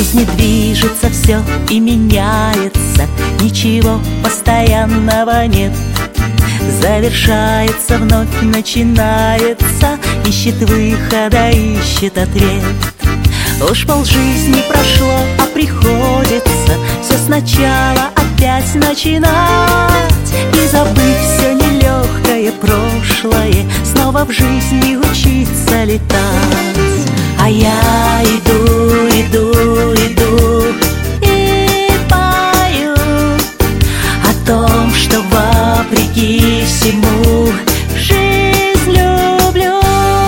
жизни движется все и меняется, ничего постоянного нет. Завершается, вновь начинается, ищет выхода, ищет ответ. Уж полжизни прошло, а приходится все сначала опять начинать. И забыв все нелегкое прошлое, снова в жизни учиться летать. А я иду, иду, иду и пою о том, что вопреки всему жизнь люблю.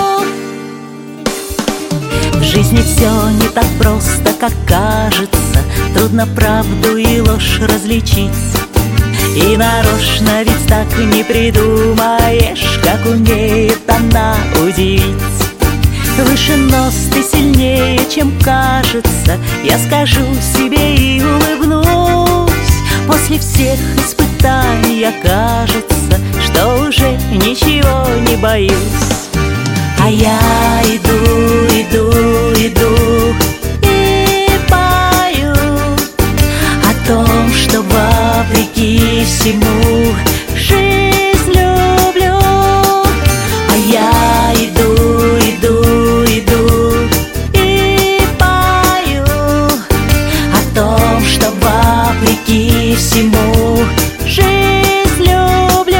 В жизни все не так просто, как кажется, трудно правду и ложь различить. И нарочно ведь так не придумаешь, как умеет она удивить. Выше нос ты сильнее, чем кажется, я скажу себе и улыбнусь. После всех испытаний окажется, что уже ничего не боюсь. А я иду, иду, иду и пою о том, что вопреки всему жизнь люблю. А я иду, иду, иду и пою о том, что вопреки всему жизнь люблю.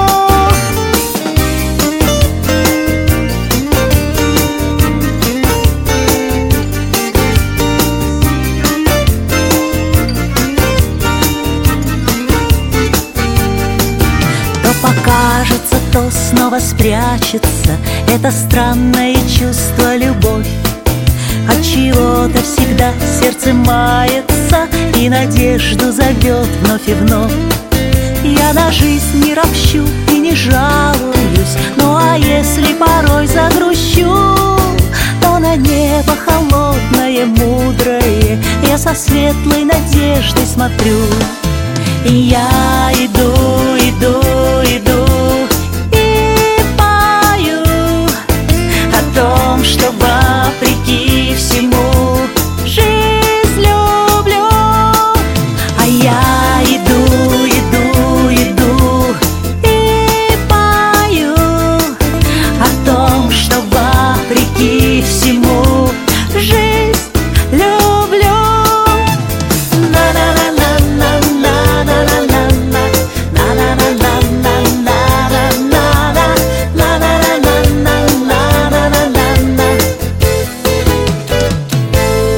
То покажется, то снова спрячется это странное чувство любовь. От чего-то всегда сердце мается и надежду зовет вновь и вновь. Я на жизнь не ропщу и не жалуюсь, ну а если порой загрущу, то на небо холодное, мудрое я со светлой надеждой смотрю. И я иду,